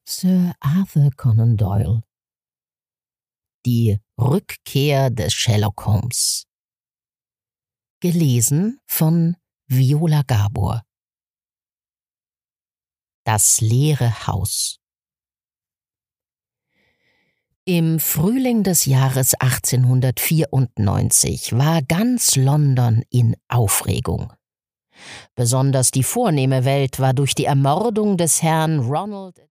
Sir Arthur Conan Doyle. Die Rückkehr des Sherlock Holmes. Gelesen von Viola Gabor. Das leere Haus. Im Frühling des Jahres 1894 war ganz London in Aufregung. Besonders die vornehme Welt war durch die Ermordung des Herrn Ronald